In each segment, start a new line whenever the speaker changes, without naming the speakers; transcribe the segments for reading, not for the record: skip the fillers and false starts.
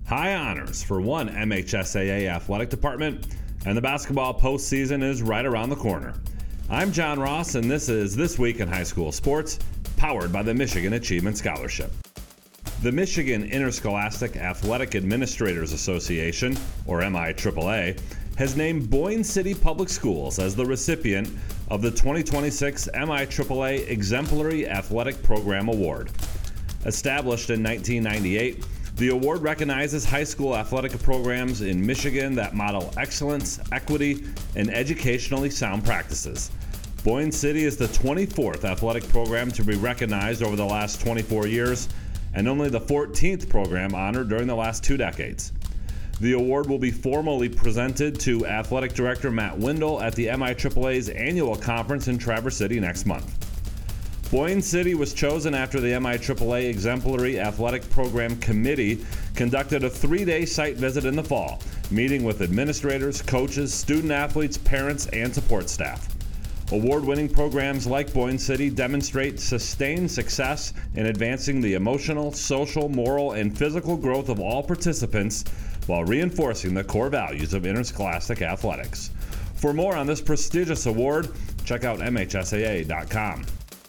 High honors for one MHSAA athletic department, and the basketball postseason is right around the corner. I'm John Ross, and this is This Week in High School Sports, powered by the Michigan Achievement Scholarship. The Michigan Interscholastic Athletic Administrators Association, or MIAAA, has named Boyne City Public Schools as the recipient of the 2026 MIAAA Exemplary Athletic Program Award. Established in 1998, the award recognizes high school athletic programs in Michigan that model excellence, equity, and educationally sound practices. Boyne City is the 24th athletic program to be recognized over the last 24 years, and only the 14th program honored during the last 2 decades. The award will be formally presented to Athletic Director Matt Windle at the MIAAA's annual conference in Traverse City next month. Boyne City was chosen after the MIAAA Exemplary Athletic Program Committee conducted a 3-day site visit in the fall, meeting with administrators, coaches, student athletes, parents, and support staff. Award-winning programs like Boyne City demonstrate sustained success in advancing the emotional, social, moral, and physical growth of all participants while reinforcing the core values of interscholastic athletics. For more on this prestigious award, check out MHSAA.com.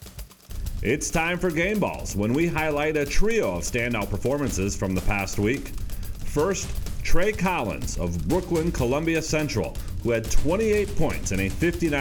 It's time for Game Balls, when we highlight a trio of standout performances from the past week. First, Trey Collins of Brooklyn Columbia Central, who had 28 points in a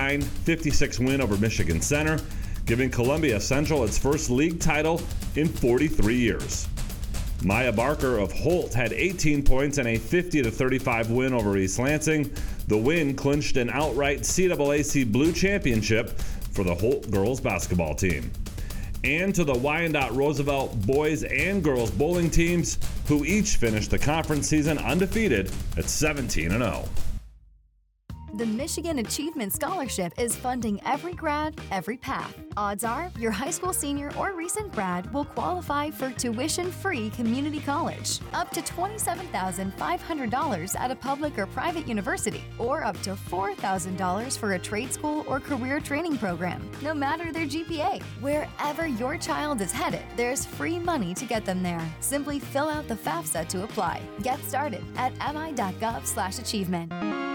59-56 win over Michigan Center, giving Columbia Central its first league title in 43 years. Maya Barker of Holt had 18 points in a 50-35 win over East Lansing. The win clinched an outright CAAC Blue Championship for the Holt girls basketball team. And to the Wyandotte Roosevelt boys and girls bowling teams, who each finished the conference season undefeated at 17-0.
The Michigan Achievement Scholarship is funding every grad, every path. Odds are your high school senior or recent grad will qualify for tuition-free community college, up to $27,500 at a public or private university, or up to $4,000 for a trade school or career training program, no matter their GPA. Wherever your child is headed, there's free money to get them there. Simply fill out the FAFSA to apply. Get started at mi.gov/achievement.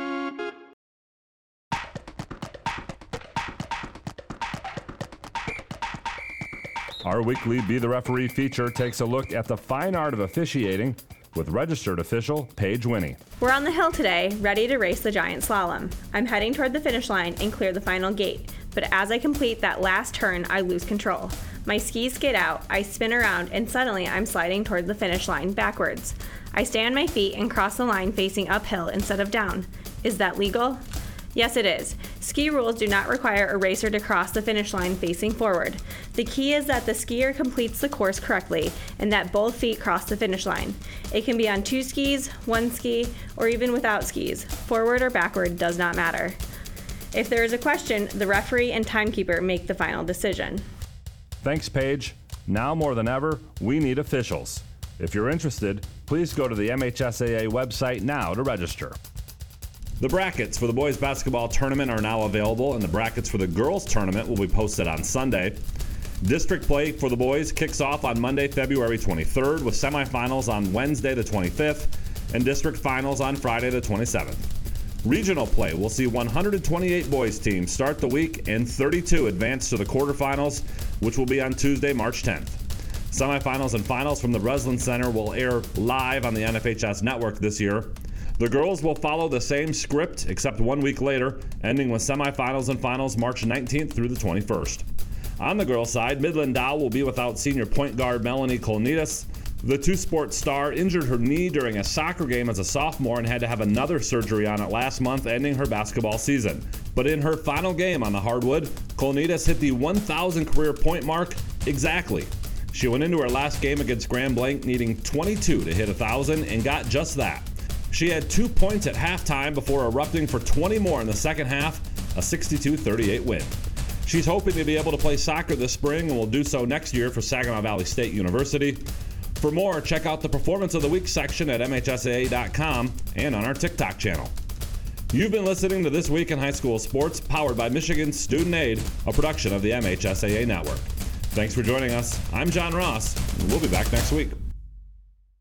Our weekly Be the Referee feature takes a look at the fine art of officiating with registered official Paige Winnie.
We're on the hill today, ready to race the giant slalom. I'm heading toward the finish line and clear the final gate, but as I complete that last turn, I lose control. My skis skid out, I spin around, and suddenly I'm sliding toward the finish line backwards. I stay on my feet and cross the line facing uphill instead of down. Is that legal? Yes, it is. Ski rules do not require a racer to cross the finish line facing forward. The key is that the skier completes the course correctly and that both feet cross the finish line. It can be on 2 skis, 1 ski, or even without skis. Forward or backward does not matter. If there is a question, the referee and timekeeper make the final decision.
Thanks, Paige. Now more than ever, we need officials. If you're interested, please go to the MHSAA website now to register. The brackets for the boys basketball tournament are now available, and the brackets for the girls tournament will be posted on Sunday. District play for the boys kicks off on Monday, February 23rd, with semifinals on Wednesday the 25th and district finals on Friday the 27th. Regional play will see 128 boys teams start the week and 32 advance to the quarterfinals, which will be on Tuesday, March 10th. Semifinals and finals from the Breslin Center will air live on the NFHS network this year. The girls will follow the same script except 1 week later, ending with semifinals and finals March 19th through the 21st. On the girls' side, Midland Dow will be without senior point guard Melanie Kolnidas. The two-sport star injured her knee during a soccer game as a sophomore and had to have another surgery on it last month, ending her basketball season. But in her final game on the hardwood, Kolnidas hit the 1,000 career point mark exactly. She went into her last game against Grand Blanc needing 22 to hit 1,000 and got just that. She had 2 points at halftime before erupting for 20 more in the second half, a 62-38 win. She's hoping to be able to play soccer this spring and will do so next year for Saginaw Valley State University. For more, check out the Performance of the Week section at MHSAA.com and on our TikTok channel. You've been listening to This Week in High School Sports, powered by Michigan Student Aid, a production of the MHSAA Network. Thanks for joining us. I'm John Ross, and we'll be back next week.